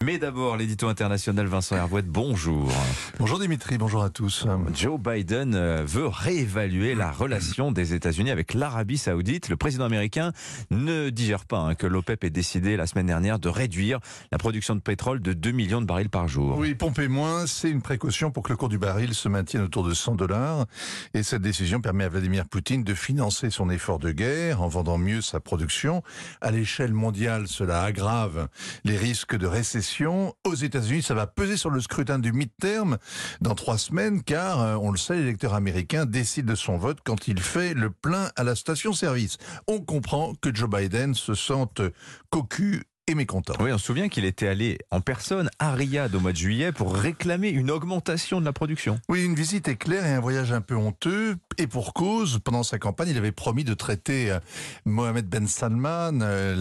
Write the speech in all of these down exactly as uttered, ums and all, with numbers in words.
Mais d'abord, l'édito international Vincent Hervouet, bonjour. Bonjour Dimitri, bonjour à tous. Joe Biden veut réévaluer la relation des États-Unis avec l'Arabie Saoudite. Le président américain ne digère pas hein, que l'OPEP ait décidé la semaine dernière de réduire la production de pétrole de deux millions de barils par jour. Oui, pomper moins, c'est une précaution pour que le cours du baril se maintienne autour de cent dollars. Et cette décision permet à Vladimir Poutine de financer son effort de guerre en vendant mieux sa production. À l'échelle mondiale, cela aggrave les risques de récession. Aux États-Unis, ça va peser sur le scrutin du mid-term dans trois semaines, car, on le sait, l'électeur américain décide de son vote quand il fait le plein à la station-service. On comprend que Joe Biden se sente cocu et mécontent. Oui, on se souvient qu'il était allé en personne à Riyad au mois de juillet pour réclamer une augmentation de la production. Oui, une visite éclair et un voyage un peu honteux. Et pour cause, pendant sa campagne, il avait promis de traiter Mohammed Ben Salman,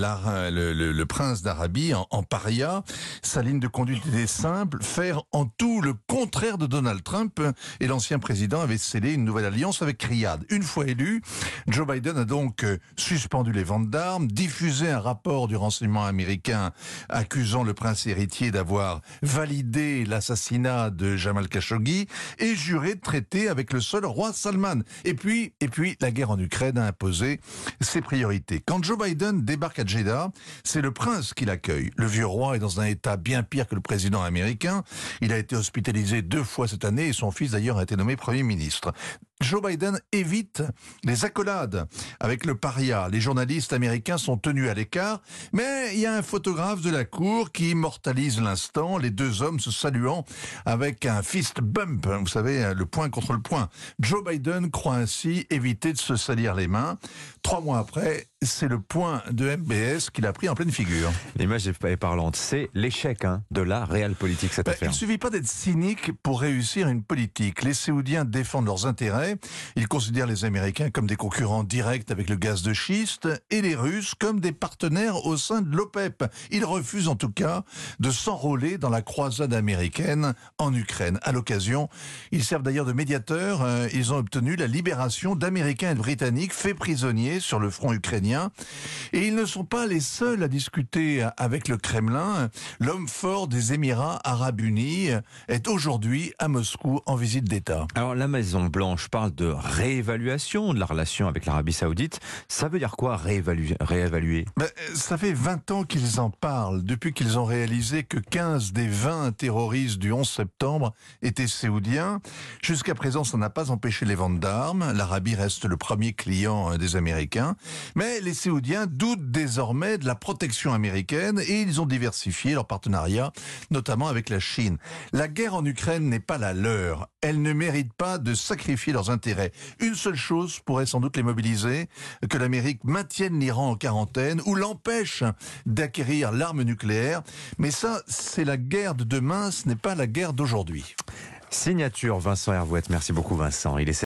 le, le, le prince d'Arabie, en, en paria. Sa ligne de conduite était simple, faire en tout le contraire de Donald Trump. Et l'ancien président avait scellé une nouvelle alliance avec Riyad. Une fois élu, Joe Biden a donc suspendu les ventes d'armes, diffusé un rapport du renseignement américain accusant le prince héritier d'avoir validé l'assassinat de Jamal Khashoggi et juré de traiter avec le seul roi Salman. Et puis, et puis, la guerre en Ukraine a imposé ses priorités. Quand Joe Biden débarque à Jeddah, c'est le prince qui l'accueille. Le vieux roi est dans un état bien pire que le président américain. Il a été hospitalisé deux fois cette année et son fils d'ailleurs a été nommé Premier ministre. Joe Biden évite les accolades avec le paria. Les journalistes américains sont tenus à l'écart, mais il y a un photographe de la cour qui immortalise l'instant, les deux hommes se saluant avec un fist bump, vous savez, le poing contre le poing. Joe Biden croit ainsi éviter de se salir les mains. Trois mois après, c'est le point de M B S qu'il a pris en pleine figure. L'image est parlante, c'est l'échec hein, de la réelle politique, cette ben, affaire. Il ne suffit pas d'être cynique pour réussir une politique. Les Saoudiens défendent leurs intérêts. Ils considèrent les Américains comme des concurrents directs avec le gaz de schiste et les Russes comme des partenaires au sein de l'OPEP. Ils refusent en tout cas de s'enrôler dans la croisade américaine en Ukraine. À l'occasion, ils servent d'ailleurs de médiateurs. Ils ont obtenu la libération d'Américains et de Britanniques faits prisonniers sur le front ukrainien. Et ils ne sont pas les seuls à discuter avec le Kremlin. L'homme fort des Émirats arabes unis est aujourd'hui à Moscou en visite d'État. Alors la Maison-Blanche parle de réévaluation de la relation avec l'Arabie Saoudite. Ça veut dire quoi réévaluer, réévaluer ben, Ça fait vingt ans qu'ils en parlent, depuis qu'ils ont réalisé que quinze des vingt terroristes du onze septembre étaient saoudiens. Jusqu'à présent, ça n'a pas empêché les ventes d'armes. L'Arabie reste le premier client des Américains. Mais les Saoudiens doutent désormais de la protection américaine et ils ont diversifié leur partenariat, notamment avec la Chine. La guerre en Ukraine n'est pas la leur. Elle ne mérite pas de sacrifier leurs intérêts. Une seule chose pourrait sans doute les mobiliser, que l'Amérique maintienne l'Iran en quarantaine ou l'empêche d'acquérir l'arme nucléaire. Mais ça, c'est la guerre de demain, ce n'est pas la guerre d'aujourd'hui. Signature Vincent Hervouet. Merci beaucoup Vincent. Il est